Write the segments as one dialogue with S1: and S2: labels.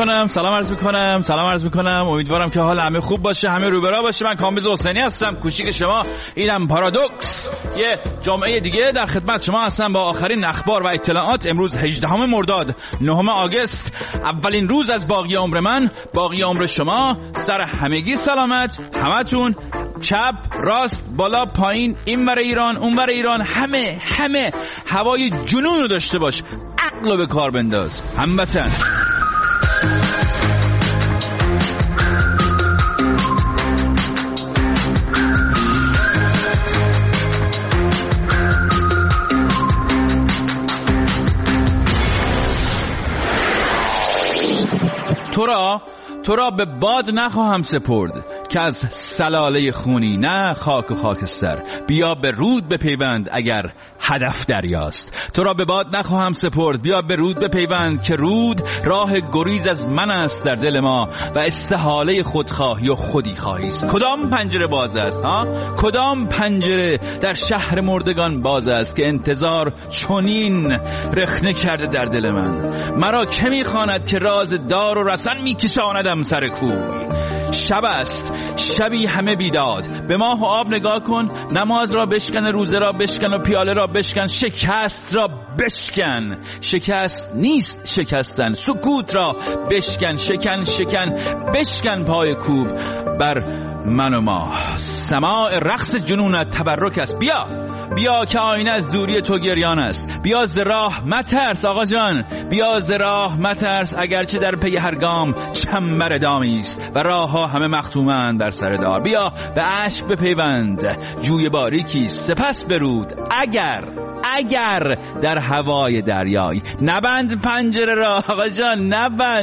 S1: عرض میکنم. امیدوارم که حال همه خوب باشه، همه روبرا باشه. من کامبیز حسینی هستم، کوچیک شما. اینم پارادوکس، یه جمعه دیگه در خدمت شما هستم با آخرین اخبار و اطلاعات. امروز 18 مرداد، 9 آگوست، اولین روز از باقی عمر من، باقی عمر شما. سر همگی سلامت، همتون، چپ راست بالا پایین، اینور ایران اونور ایران، همه هوای جنون رو داشته باش، عقل رو به کار بنداز هموطن. تو را به باد نخواهم سپرد که از سلاله خونی، نه خاک و خاکستر. بیا به رود بپیوند اگر هدف دریاست. تو را به باد نخواهم سپرد، بیا به رود بپیوند که رود راه گریز از من است در دل ما و استحاله خودخواهی و خودی خواهی است. کدام پنجره باز است کدام پنجره در شهر مردگان باز است که انتظار چنین رخنه کرده در دل من؟ مرا که میخواند که راز دار و رسن میکشاندم سر کوی. شب است، شبی همه بیداد. به ماه و آب نگاه کن، نماز را بشکن، روزه را بشکن و پیاله را بشکن، شکست را بشکن. شکست نیست شکستن، سکوت را بشکن. شکن بشکن پای کوب بر من و ما. سماع رقص جنونت تبرک است. بیا که آینه از دوری تو گریان است. بیا ز راه مترس آقا جان، بیا ز راه مترس، اگرچه در پی هر گام چنبر دامی است و راه ها همه مختومند در سر دار. بیا به اشک بپیوند، جوی باریکی سپس برود اگر در هوای دریایی. نبند پنجره را آقا جان،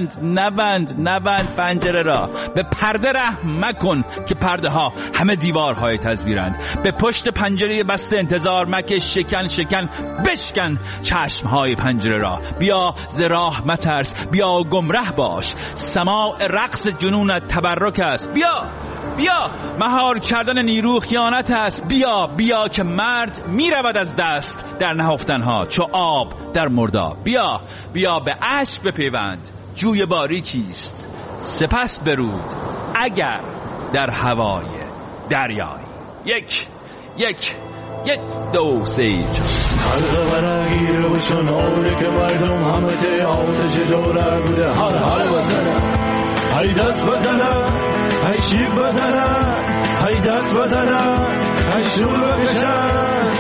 S1: نبند پنجره را. به پرده رحم مکن که پرده ها همه دیوارهای تصویرند. به پشت پنجره بسته انتظار مکش، شکن بشکن چشمهای پنجره را. بیا ز راه مترس، بیا گمره باش، سماع رقص جنونت تبرک است. بیا مهار کردن نیرو خیانت است. بیا که مرد می رود از دست در نهفتنها چو آب در مرداب. بیا به اشک بپیوند، جوی باریکیست سپس برود اگر در هوای دریایی. یک دو سه
S2: حلقه برگیر و شناره که مردم همه ته آتش دوره بوده. هر بزنه، هی دست بزنه، هی شیب بزنه، هی دست بزنه، هی شور بکشن.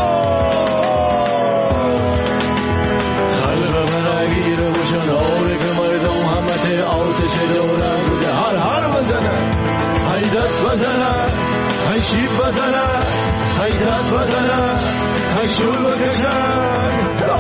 S2: خلقه برگیر و شناره که مردم همه ته آتش دوره بوده. هر بزنه، هی دست بزنه، هی شیب بزنه، هی دست بزنه، هی شور بکشن.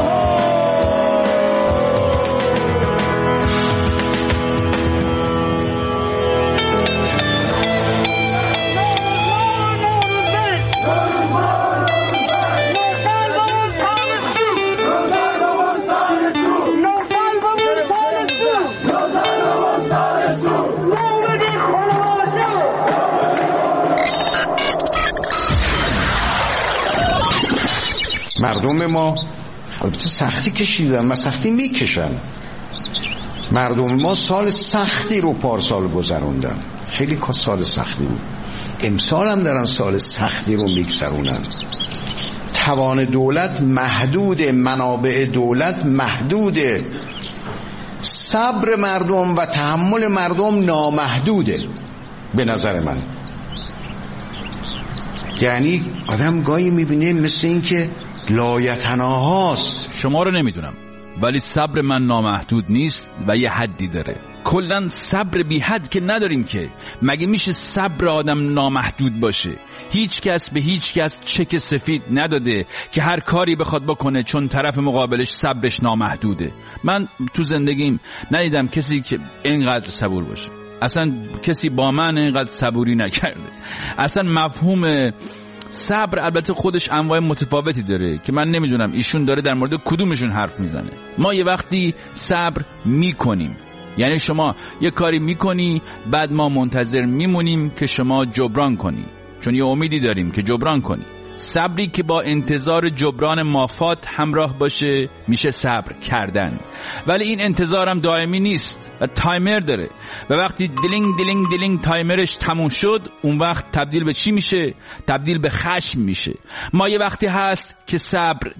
S3: مردم ما البته سختی کشیدن و سختی میکشن. مردم ما سال سختی رو پارسال گذروندن، خیلی سال سختی بود. امسال هم دارن سال سختی رو میگذرونن. توان دولت محدوده، منابع دولت محدوده، صبر مردم و تحمل مردم نامحدوده به نظر من. یعنی آدم گاهی میبینه مثل این که لایتناهاست.
S1: شما رو نمیدونم ولی صبر من نامحدود نیست و یه حدی داره. کلن صبر بی حد که نداریم که. مگه میشه صبر آدم نامحدود باشه؟ هیچ کس به هیچ کس چک سفید نداده که هر کاری بخواد بکنه چون طرف مقابلش صبرش نامحدوده. من تو زندگیم ندیدم کسی که اینقدر صبور باشه. اصلا کسی با من اینقدر صبوری نکرده. اصلا مفهوم صبر البته خودش انواع متفاوتی داره که من نمیدونم ایشون داره در مورد کدومشون حرف میزنه. ما یه وقتی صبر میکنیم، یعنی شما یه کاری میکنی بعد ما منتظر میمونیم که شما جبران کنی، چون یه امیدی داریم که جبران کنی. صبری که با انتظار جبران مافات همراه باشه میشه صبر کردن. ولی این انتظارم دائمی نیست و تایمر داره و وقتی دلینگ تایمرش تموم شد اون وقت تبدیل به چی میشه؟ تبدیل به خشم میشه. ما یه وقتی هست که صبر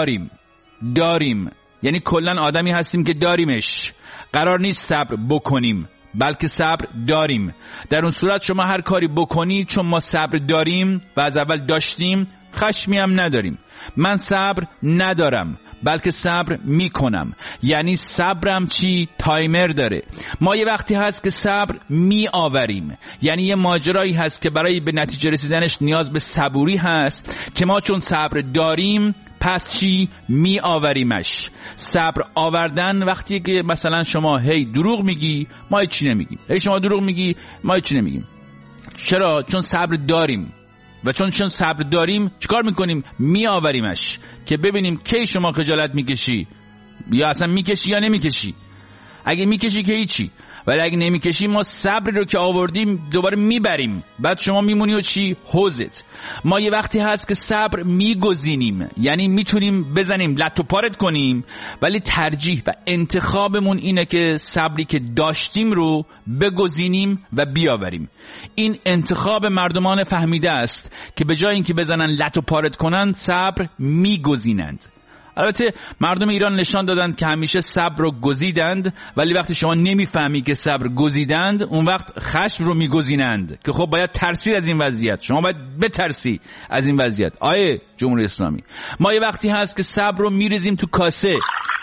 S1: داریم، یعنی کلن آدمی هستیم که داریمش، قرار نیست صبر بکنیم بلکه صبر داریم. در اون صورت شما هر کاری بکنی چون ما صبر داریم و از اول داشتیم خشمی هم نداریم. من صبر ندارم بلکه صبر میکنم، یعنی صبرم چی؟ تایمر داره. ما یه وقتی هست که صبر می آوریم، یعنی یه ماجرایی هست که برای به نتیجه رسیدنش نیاز به صبوری هست که ما چون صبر داریم پس چی؟ می آوریمش. صبر آوردن وقتی که مثلا شما هی دروغ میگی ما هیچ چی نمیگیم، هی شما دروغ میگی ما هیچ چی نمیگیم. چرا؟ چون صبر داریم و چون صبر داریم چیکار میکنیم؟ می آوریمش که ببینیم کی شما خجالت میکشی یا اصلا میکشی یا نمیکشی. اگه میکشی که هیچی، ولی اگه نمیکشی ما صبر رو که آوردیم دوباره میبریم، بعد شما میمونی و چی؟ حوزت. ما یه وقتی هست که صبر میگزینیم، یعنی میتونیم بزنیم لط و پارت کنیم، ولی ترجیح و انتخابمون اینه که صبری که داشتیم رو بگزینیم و بیاوریم. این انتخاب مردمان فهمیده است که به جای اینکه بزنن لط و پارت کنن صبر میگزینند. البته مردم ایران نشان دادند که همیشه صبر رو گزیدند، ولی وقتی شما نمیفهمی که صبر گزیدند اون وقت خشم رو میگزینند که خب باید ترسی از این وضعیت، شما باید بترسی از این وضعیت. آیه جمهوری اسلامی، ما یه وقتی هست که صبر رو میریزیم تو کاسه،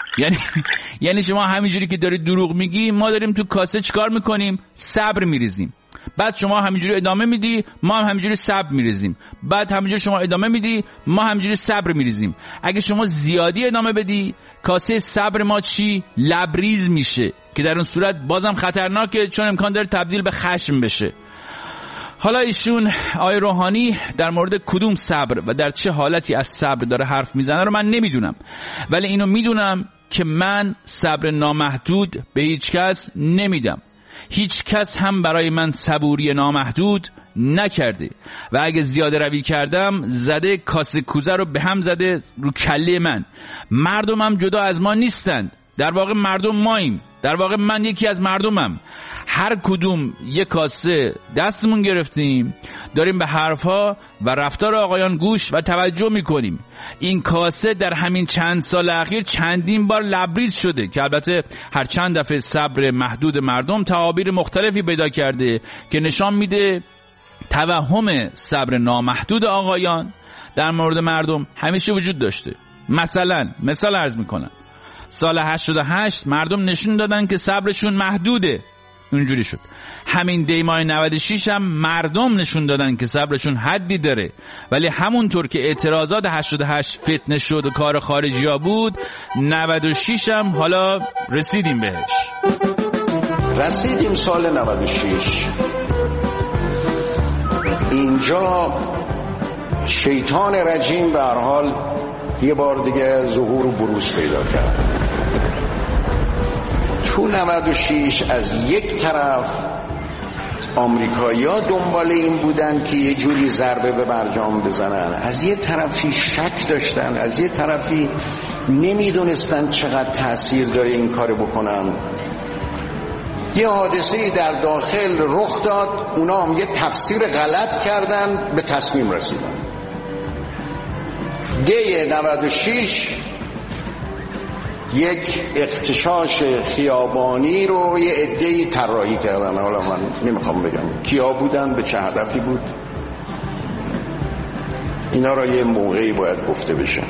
S1: یعنی شما همینجوری که داری دروغ میگی ما داریم تو کاسه چیکار میکنیم؟ صبر میریزیم. بعد شما همینجوری ادامه میدی ما هم همینجوری صبر میریزیم، بعد همینجوری شما ادامه میدی ما همینجوری صبر میریزیم. اگه شما زیادی ادامه بدی کاسه صبر ما چی؟ لبریز میشه که در اون صورت بازم خطرناکه چون امکان داره تبدیل به خشم بشه. حالا ایشون آقای روحانی در مورد کدوم صبر و در چه حالتی از صبر داره حرف میزنه رو من نمیدونم، ولی اینو میدونم که من صبر نامحدود به هیچ کس نمیدم. هیچ کس هم برای من صبوری نامحدود نکرده و اگه زیاده روی کردم زده کاسه کوزه رو به هم زده رو کله من. مردم هم جدا از ما نیستند، در واقع مردم ماییم، در واقع من یکی از مردمم. هر کدوم یک کاسه دستمون گرفتیم داریم به حرفها و رفتار آقایان گوش و توجه میکنیم. این کاسه در همین چند سال اخیر چندین بار لبریز شده که البته هر چند دفعه صبر محدود مردم تعابیر مختلفی پیدا کرده که نشان میده توهم صبر نامحدود آقایان در مورد مردم همیشه وجود داشته. مثال عرض میکنم، سال 88 مردم نشون دادن که صبرشون محدوده، اونجوری شد. همین دیمای 96 هم مردم نشون دادن که صبرشون حدی داره، ولی همونطور که اعتراضات 88 فتنه شد و کار خارجی ها بود 96 هم حالا رسیدیم بهش.
S3: رسیدیم سال 96. اینجا شیطان رجیم به هر حال یه بار دیگه ظهور و بروز پیدا کرد. تو 96 از یک طرف آمریکایی‌ها دنبال این بودن که یه جوری ضربه به برجام بزنن، از یه طرفی شک داشتن، از یه طرفی نمیدونستن چقدر تأثیر داره این کار بکنن. یه حادثه‌ای در داخل رخ داد، اونا هم یه تفسیر غلط کردن، به تصمیم رسیدن. دی 96 یک اغتشاش خیابانی رو یه عده‌ای طراحی کردن. حالا من نمیخوام بگم کیا بودن، به چه هدفی بود، اینا را یه موقعی باید گفته بشه.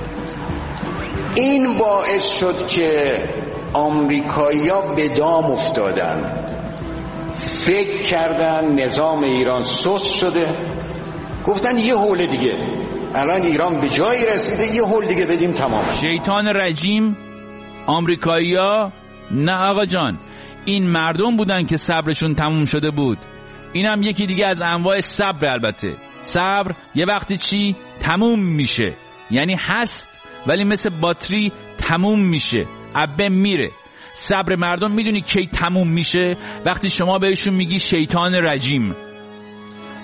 S3: این باعث شد که آمریکایی‌ها به دام افتادن، فکر کردن نظام ایران سست شده، گفتن یه حوله دیگه، الان ایران به جایی رسیده، یه حول دیگه بدیم تمام.
S1: شیطان رجیم آمریکایی‌ها نه آقا جان، این مردم بودن که صبرشون تموم شده بود. اینم یکی دیگه از انواع صبر. البته صبر یه وقتی چی تموم میشه، یعنی هست ولی مثل باتری تموم میشه، عبه میره. صبر مردم میدونی کی تموم میشه؟ وقتی شما بهشون میگی شیطان رجیم.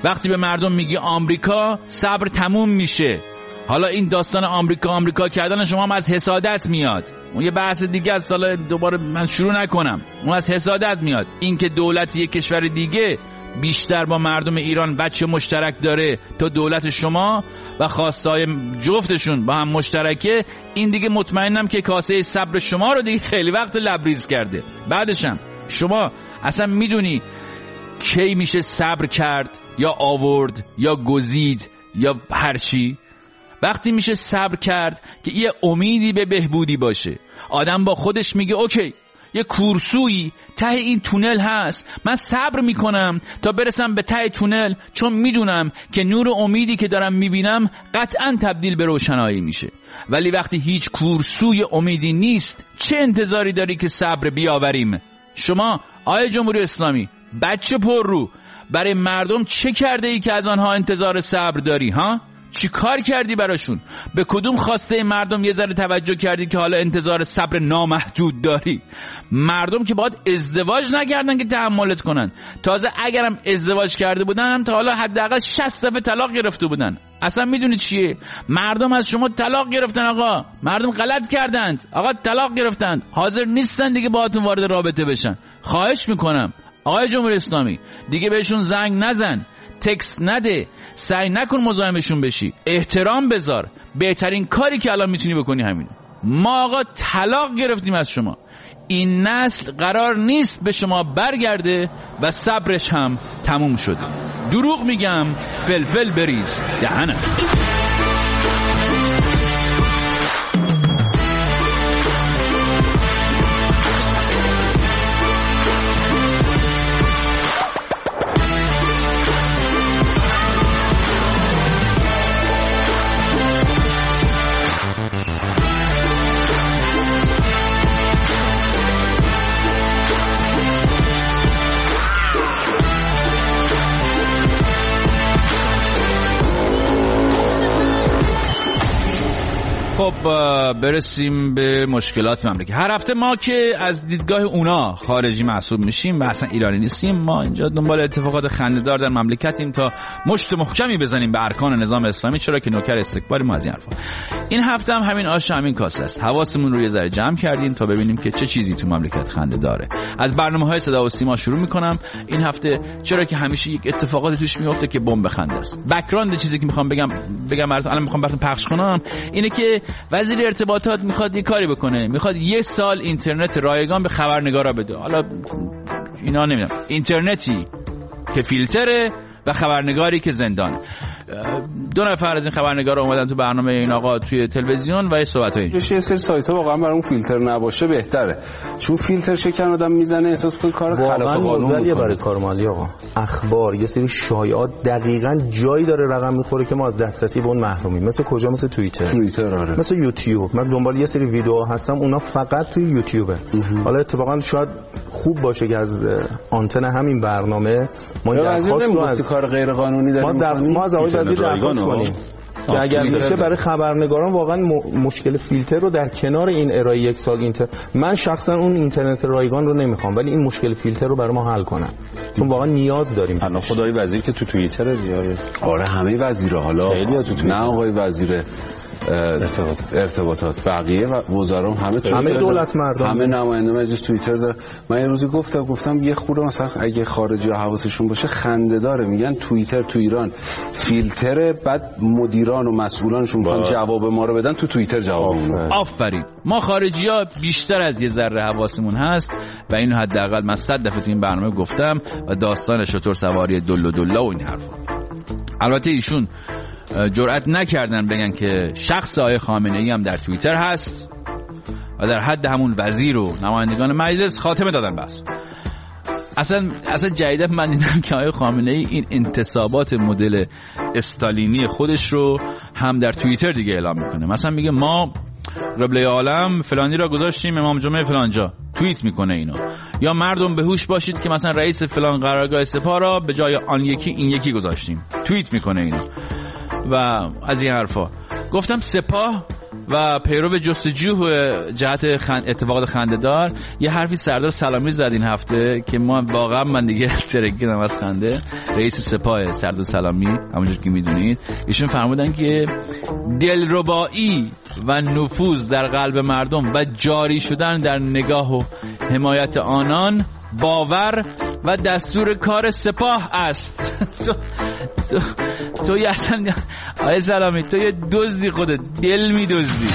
S1: وقتی به مردم میگی آمریکا، صبر تموم میشه. حالا این داستان آمریکا کردن شما هم از حسادت میاد. اون یه بحث دیگه از سال دوباره من شروع نکنم. اون از حسادت میاد. این که دولت یک کشور دیگه بیشتر با مردم ایران بچه مشترک داره تا دولت شما و خواستهای جفتشون با هم مشترکه، این دیگه مطمئنم که کاسه صبر شما رو دیگه خیلی وقت لبریز کرده. بعدشم شما اصلا میدونی کی میشه صبر کرد یا آورد یا گزید یا هر چی؟ وقتی میشه صبر کرد که یه امیدی به بهبودی باشه. آدم با خودش میگه اوکی، یه کورسویی ته این تونل هست، من صبر میکنم تا برسم به ته تونل، چون میدونم که نور امیدی که دارم میبینم قطعا تبدیل به روشنایی میشه. ولی وقتی هیچ کورسوی امیدی نیست، چه انتظاری داری که صبر بیاوریم؟ شما آیه جمهوری اسلامی بچه پر رو برای مردم چه کرده ای که از آنها انتظار صبر داری ها؟ چی کار کردی براشون؟ به کدوم خواسته مردم یه ذره توجه کردی که حالا انتظار صبر نامحدود داری؟ مردم که باید ازدواج نکردن که تحملت کنن. تازه اگرم ازدواج کرده بودن هم تا حالا حداقل 60 دفعه طلاق گرفته بودن. اصلا میدونید چیه؟ مردم از شما طلاق گرفتن آقا. مردم غلط کردند آقا، طلاق گرفتند، حاضر نیستن دیگه باهاتون وارد رابطه بشن. خواهش میکنم آقای جمهوری اسلامی دیگه بهشون زنگ نزن، تکست نده، سعی نکن مزاحمشون بشی، احترام بذار. بهترین کاری که الان میتونی بکنی همینه. ما آقا طلاق گرفتیم از شما. این نسل قرار نیست به شما برگرده و صبرش هم تموم شده. دروغ میگم فلفل بریز دهنم. خب برسیم به مشکلات مملکت. هر هفته ما که از دیدگاه اونا خارجی محسوب میشیم و اصلا ایرانی نیستیم، ما اینجا دنبال اتفاقات خنده‌دار در مملکتیم تا مشت محکمی بزنیم به ارکان نظام اسلامی، چرا که نوکر استکباری ما از این حرفا. این هفته هم همین آش همین کاسه است. حواسمون رو یه ذره جمع کردیم تا ببینیم که چه چیزی تو مملکت خنده‌داره. از برنامه‌های صدا و سیما شروع می‌کنم این هفته، چرا که همیشه یک اتفاقاتی توش میفته که بمب خنده است. بک‌گراند چیزی که می‌خوام بگم براتون الان می‌خوام براتون پخش کنم اینه که وزیر ارتباطات میخواد یه کاری بکنه، میخواد 1 سال اینترنت رایگان به خبرنگارا بده. حالا اینا نمیدونم، اینترنتی که فیلتره و خبرنگاری که زندان. 2 نفر از این خبرنگارا اومدن تو برنامه این آقا توی تلویزیون و یه صحبتای
S4: یه سری سایت‌ها واقعا برای اون فیلتر نباشه بهتره، چون فیلتر شکن آدم میزنه احساس کنه کار خلاف قانون
S5: میکنه. برای کارمالی آقا اخبار یه سری شایعات دقیقاً جایی داره رقم میخوره که ما از دسترسی به اون محرومیم. مثل کجا؟ مثل توییتر آره. مثل یوتیوب. من دنبال یه سری ویدیو هستم، اونا فقط توی یوتیوبه. حالا اتفاقا شاید خوب باشه که از آنتن همین برنامه ما درخواست رو از
S4: کار غیر قانونی داریم،
S5: ما از آقای وزیر درخواست کنیم که اگر بشه برای خبرنگاران واقعا مشکل فیلتر رو در کنار این ارائه 1 سال من شخصا اون اینترنت رایگان رو نمیخوام، ولی این مشکل فیلتر رو برای ما حل کنن، چون واقعا نیاز داریم.
S4: الان خدای وزیر که تو توییتر دیگه آره همه وزیرا، حالا نه آقای وزیر ارتباطات، بقیه و وزرا همه
S5: دولت مردم،
S4: همه نماینده مجلس توییتر داره. من یه روزی گفتم یه خورده مثلا اگه خارجی‌ها حواسشون باشه خنده داره، میگن توییتر تو ایران فیلتره، بعد مدیران و مسئولانشون میخوان جواب ما رو بدن تو توییتر جواب میدن.
S1: آفرین. ما خارجی‌ها بیشتر از یه ذره حواسمون هست و اینو حداقل من 100 دفعه تو این برنامه گفتم و داستان شتر سواری دلا و این حرفا. البته ایشون جرئت نکردن بگن که شخص آقای خامنه‌ای هم در توییتر هست و در حد همون وزیر و نمایندگان مجلس خاتمه دادن. بس اصلا جدیدا من دیدم که آقای خامنه‌ای این انتصابات مدل استالینی خودش رو هم در توییتر دیگه اعلام میکنه. مثلا میگه ما قبله عالم فلانی را گذاشتیم امام جمعه فلانجا، توییت میکنه اینو. یا مردم به هوش باشید که مثلا رئیس فلان قرارگاه سپاه را به جای آن یکی این یکی گذاشتیم، توییت میکنه اینو و از این حرفا. گفتم سپاه و پیرو جستجو جهت اتفاقات خنده‌دار یه حرفی سردار سلامی زد این هفته که واقعا من دیگه ترکیدم از خنده. رئیس سپاه سردار سلامی همونجور که میدونید ایشون فرمودن که دلربایی و نفوذ در قلب مردم و جاری شدن در نگاه و حمایت آنان باور و دستور کار سپاه است. تو یه اصلا آیه سلامی تو یه دزدی، خودت دل میدزدی.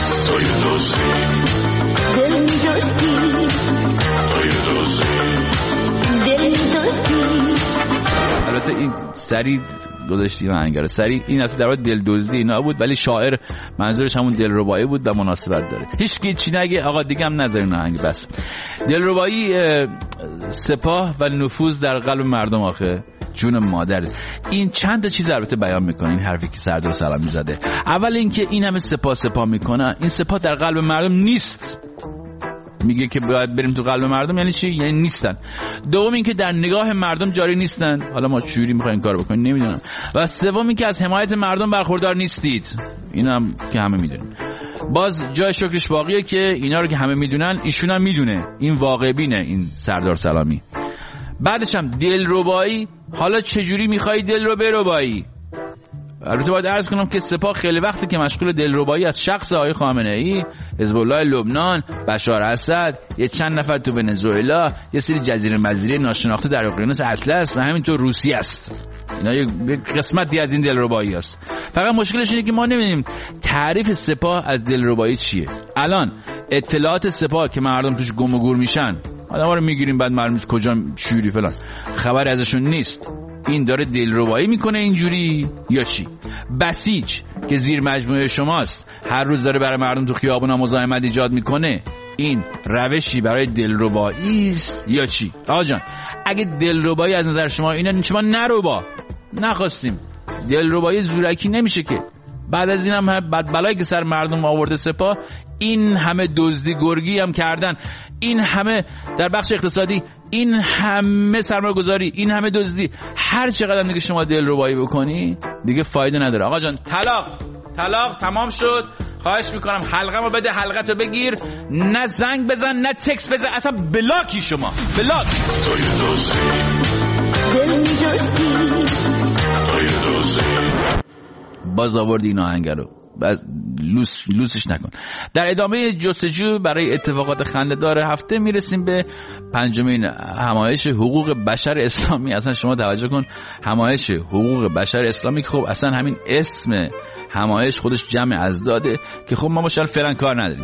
S1: البته این سری گذاشتیم انگار سری این اصلا در واقع دل دزدی اینا بود، ولی شاعر منظورش همون دلربایی بود و مناسبت داره. هیچ کی چی نگه آقا دیگه هم نذارین آهنگ. بس دلربایی سپاه و نفوذ در قلب مردم، آخه جون مادر این چند تا چیز البته بیان میکنه این حرفی که سردار سلامی زده. اول اینکه این همه سپاه میکنن، این سپاه در قلب مردم نیست. میگه که باید بریم تو قلب مردم، یعنی چی؟ یعنی نیستن. دوم اینکه در نگاه مردم جاری نیستن. حالا ما چجوری میخوایم این کارو بکنیم نمیدونم. و سوم اینکه از حمایت مردم برخوردار نیستید. اینم که همه میدونیم. باز جای شکرش باقیه که اینا رو که همه میدونن ایشون هم میدونه. این واقع بینه این سردار سلامی. بعدش هم دلربایی. حالا چجوری میخوای دل رو بربایی؟ البته باید عرض کنم که سپاه خیلی وقته که مشغول دلربایی از شخص آقای خامنه‌ای، حزب الله لبنان، بشار اسد، یه چند نفر تو ونزوئلا، یه سری جزیره مزیره ناشناخته در اقیانوس اطلس و همینطور روسیه است. اینا یه قسمتی از این دلربایی است. فقط مشکلش اینه که ما نمیدونیم تعریف سپاه از دلربایی چیه. الان اطلاعات سپاه که مردم توش گم و گور میشن، آدم‌ها رو میگیریم بعد معلوم نیست کجا چوری فلان، خبری ازشون نیست. این داره دلربایی میکنه اینجوری یا چی؟ بسیج که زیر مجموعه شماست هر روز داره برای مردم تو خیابونا مزاحمت ایجاد میکنه، این روشی برای دلربایی است یا چی؟ آقا جان اگه دلربایی از نظر شما اینه، شما نربا، نخواستیم. دلربایی زورکی نمیشه که. بعد از این هم بعد بلایی که سر مردم آورده سپاه، این همه دزدی گرگی هم کردن، این همه در بخش اقتصادی، این همه سرمایه‌گذاری، این همه دزدی، هر چقدر دیگه شما دلربایی بکنی دیگه فایده نداره. آقا جان طلاق تمام شد. خواهش میکنم حلقه‌مو بده، حلقه‌تو بگیر، نه زنگ بزن نه تکست بزن، اصلا بلاکی شما بلاک. باز آوردی این آهنگ رو، لوسش نکن. در ادامه جستجو برای اتفاقات خنده‌دار هفته میرسیم به پنجمین همایش حقوق بشر اسلامی. اصلا شما توجه کن، همایش حقوق بشر اسلامی، خب اصلا همین اسم همایش خودش جمع ازداده که خب ما مشال فعلا کار نداریم.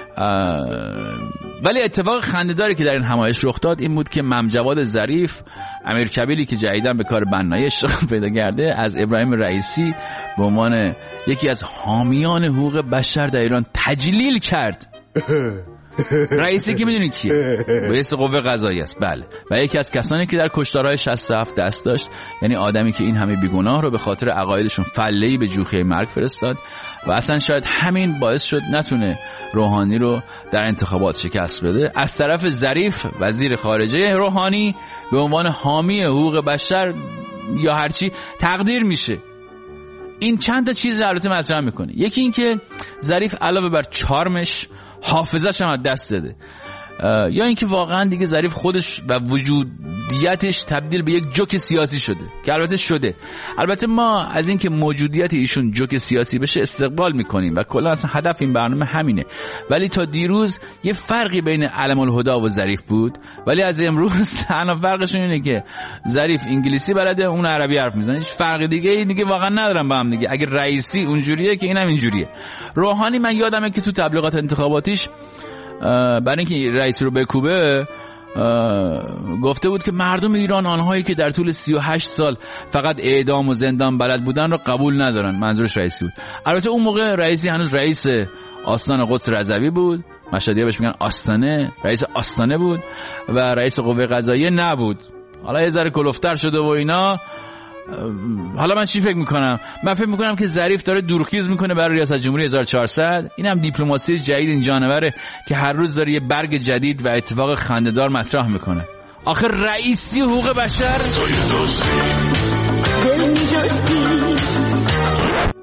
S1: ولی اتفاق خنده‌داری که در این همایش رخ داد این بود که ممجواد ظریف، امیرکبیری که جدیداً به کار بنایی اشتغال پیدا کرده، از ابراهیم رئیسی به عنوان یکی از حامیان حقوق بشر در ایران تجلیل کرد. رئیسی که میدونید کیه؟ رئیس قوه قضاییه است. بله. و یکی از کسانی که در کشتارهای 67 دست داشت، یعنی آدمی که این همه بیگناه رو به خاطر عقایدشون فله‌ای به جوخه مرگ فرستاد و اصلا شاید همین باعث شد نتونه روحانی رو در انتخابات شکست بده. از طرف ظریف وزیر خارجه روحانی به عنوان حامی حقوق بشر یا هرچی تقدیر میشه. این چند تا چیز البته مطرح میکنه. یکی این که ظریف علاوه بر چارمش حافظش هم از دست داده، یا اینکه واقعا دیگه ظریف خودش و وجودیتش تبدیل به یک جوک سیاسی شده، که البته شده. البته ما از اینکه موجودیت ایشون جوک سیاسی بشه استقبال میکنیم و کلا اصلا هدف این برنامه همینه. ولی تا دیروز یه فرقی بین علم الهدی و ظریف بود، ولی از امروز تنها فرقشون اینه که ظریف انگلیسی بلده، اون عربی حرف میزنه. هیچ فرق دیگه واقعا ندارن با هم دیگه. اگه رئیسی اونجوریه که اینم اینجوریه. روحانی من یادمه که تو تبلیغات انتخاباتیش برای اینکه رئیس رو بکوبه گفته بود که مردم ایران آنهایی که در طول 38 سال فقط اعدام و زندان بلد بودن رو قبول ندارن. منظورش رئیسی بود. البته اون موقع رئیسی هنوز رئیس آستان قدس رضوی بود، مشهدی‌ها بهش میگن آستانه، رئیس آستانه بود و رئیس قوه قضاییه نبود. حالا یه ذره کلفتر شده و اینا. حالا من چی فکر میکنم؟ من فکر میکنم که ظریف داره دورخیز میکنه برای ریاست جمهوری 1400. اینم دیپلماسی جدید این جانوره که هر روز داره یه برگ جدید و اتفاق خنده‌دار مطرح میکنه. آخر رئیسی حقوق بشر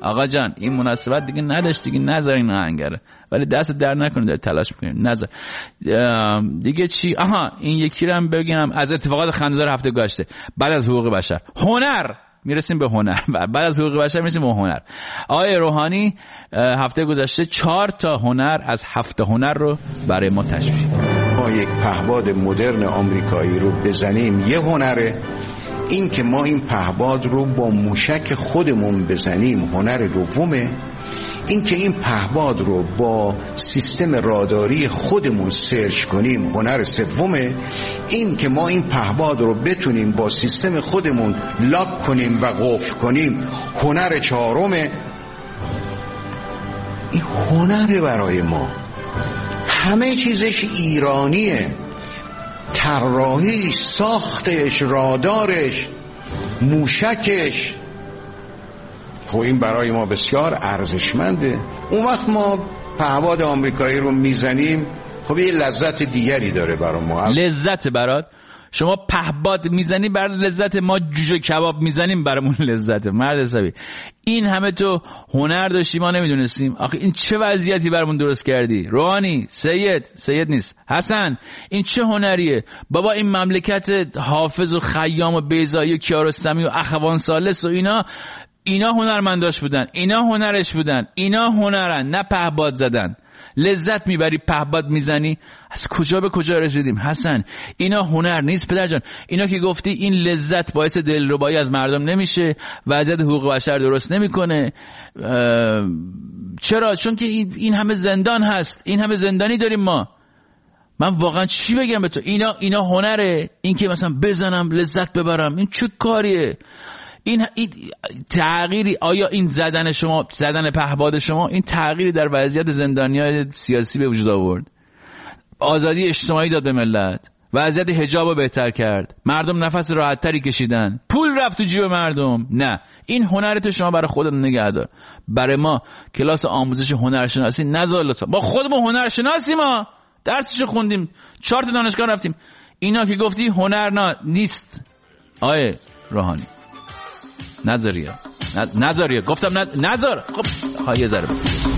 S1: آقا جان این مناسبت دیگه نداشت دیگه، نذار این آهنگره، ولی دست در نکنید داره تلاش میکنیم نذار دیگه. چی؟ آها این یکی رو هم بگم از اتفاقات خنده‌دار هفته گذشته. بعد از حقوق بشر هنر میرسیم به هنر، بعد از حقوق بشر میرسیم به هنر. آقای روحانی هفته گذشته 4 تا هنر از 7 هنر رو برای ما تشریح.
S3: ما یک پهباد مدرن آمریکایی رو بزنیم یه هنره، این که ما این پهباد رو با موشک خودمون بزنیم هنر دومه، این که این پهباد رو با سیستم راداری خودمون سرچ کنیم هنر سومه، این که ما این پهباد رو بتونیم با سیستم خودمون لاک کنیم و قفل کنیم هنر چهارمه. این هنره برای ما، همه چیزش ایرانیه، طراحی، ساختش، رادارش، موشکش. خب این برای ما بسیار ارزشمنده. اون وقت ما پهباد آمریکایی رو میزنیم، خب یه لذت دیگری داره برای ما.
S1: لذت برات؟ شما پهباد میزنی برای لذت، ما جوجه کباب میزنیم برامون لذت. مرد حسابی این همه تو هنر داشتی ما نمیدونستیم. آخه این چه وضعیتی برامون درست کردی؟ روحانی، سید نیست، حسن، این چه هنریه بابا؟ این مملکت حافظ و خیام و بیضایی و کیارستمی و اخوان ثالث و اینا هنرمنداش بودن، اینا هنرش بودن، اینا هنرن، نه پهباد زدن. لذت میبری پهباد میزنی؟ از کجا به کجا رسیدیم حسن؟ اینا هنر نیست پدر جان. اینا که گفتی این لذت باعث دلربایی از مردم نمیشه، وضعیت حقوق بشر درست نمیکنه. چرا؟ چون که این همه زندان هست، این همه زندانی داریم ما. من واقعا چی بگم به تو؟ اینا هنره؟ این که مثلا بزنم لذت ببرم، این چه کاریه؟ این تغییری، آیا این زدن پهباد شما این تغییری در وضعیت زندانیای سیاسی به وجود آورد؟ آزادی اجتماعی داد به ملت، وضعیت حجاب رو بهتر کرد، مردم نفس راحت تری کشیدن، پول رفت تو جیب مردم؟ نه. این هنرت شما برای خودت نگه دار. برای ما کلاس آموزش هنرشناسی نذار لطفا. ما خودمون هنرشناسیم، ما درسشو خوندیم، 4 تا دانشگاه رفتیم. اینا که گفتی هنر نیست آیه روحانی. نذاریه گفتم نذار. خب یه ذره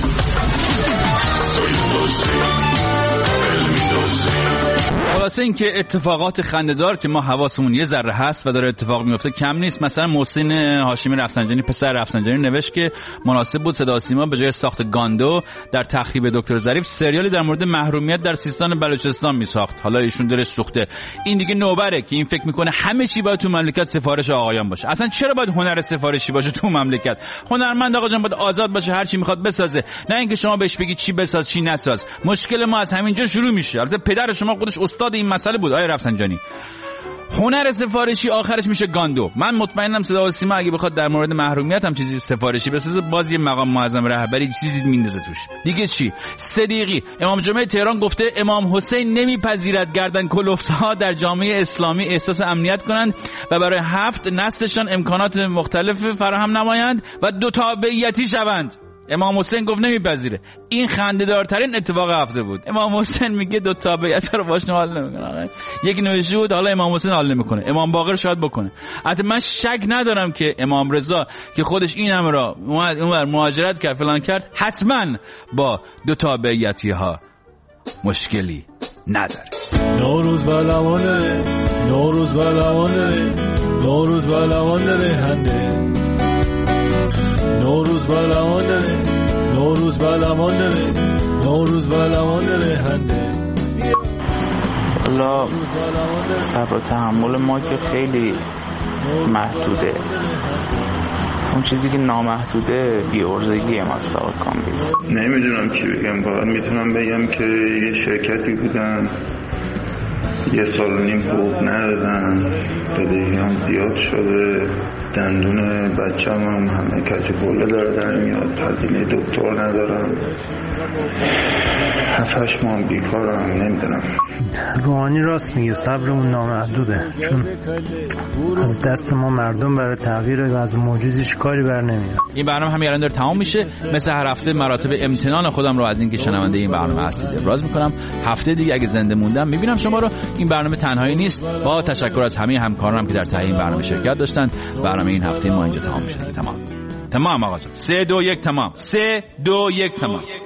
S1: خلاصه این که اتفاقات خنده‌دار که ما حواسمون یه ذره هست و داره اتفاق میفته کم نیست. مثلا محسن هاشمی رفسنجانی، پسر رفسنجانی، نوشت که مناسب بود صدا و سیما به جای ساخت گاندو در تخریب دکتر ظریف سریالی در مورد محرومیت در سیستان بلوچستان میساخت. حالا ایشون دلش سوخته. این دیگه نوبره که این فکر میکنه همه چی باید تو مملکت سفارش آقایان باشه. اصلا چرا باید هنر سفارشی باشه تو مملکت؟ هنرمند آقا جان باید آزاد باشه، هر چی میخواد بسازه، نه اینکه شما بهش بگی چی بساز چی نساز. مشکل ما از همینجا شروع میشه. البته پدر شما خودش استاد این مسئله بود آقای رفسنجانی. هنر سفارشی آخرش میشه گاندو. من مطمئنم صدا و سیما اگه بخواد در مورد محرومیت هم چیزی سفارشی بسازه، باز یه مقام معظم رهبری چیزی میندازه توش. دیگه چی؟ صدیقی امام جمعه تهران گفته امام حسین نمیپذیرد گردن کلفت‌ها در جامعه اسلامی احساس امنیت کنند و برای 7 نسلشان امکانات مختلف فراهم نمایند و 2 تابعیتی شوند. امام حسین گفت نمیپذیره. این خنده‌دارترین اتفاق هفته بود. امام حسین میگه 2 تابعیت رو باش حال نمیکنه. یک نوشته بود حالا امام حسین حال نمیکنه، امام باقر شاید بکنه. البته من شک ندارم که امام رضا که خودش این هم را اونور مهاجرت کرد فلان کرد، حتما با 2 تابعیتی ها مشکلی نداره.
S2: نوروز بلوانه، نوروز بلوانه، نوروز بلوانه هنده، نوروز بلوانه، نوروز بلوانه، نوروز بلوانه هنده.
S6: حالا صبر و تحمل ما که خیلی محدوده. اون چیزی که نامحدوده بی‌عرضگی ماست آقا کامبیز.
S7: نمیدونم چی بگم. فقط میتونم بگم که یه شرکتی بودن 1.5 سال حقوق ندادن، بدهیام زیاد شده، دندون بچه‌م هم همه کج بوله داره در میاد، هزینه دکتر ندارم، 7-8 ماه بیکارم. نمیدونم.
S8: روحانی راست میگه، صبرمون نامحدوده، چون از دست ما مردم برای تغییر وضع موجودش کاری بر نمیاد.
S1: این برنامه همین الان داره تمام میشه. مثل هر هفته مراتب امتنان خودم رو از اینکه شنونده این برنامه هستید ابراز میکنم. هفته دیگه اگه زنده موندم میبینم شما رو. این برنامه تنهایی نیست، با تشکر از همه همکارانم که در تهیه این برنامه شرکت داشتن. برنامه این هفته ما اینجا تمام میشه. تمام. تمام آقا جان. 3 2 1 تمام. 3 2 1 تمام.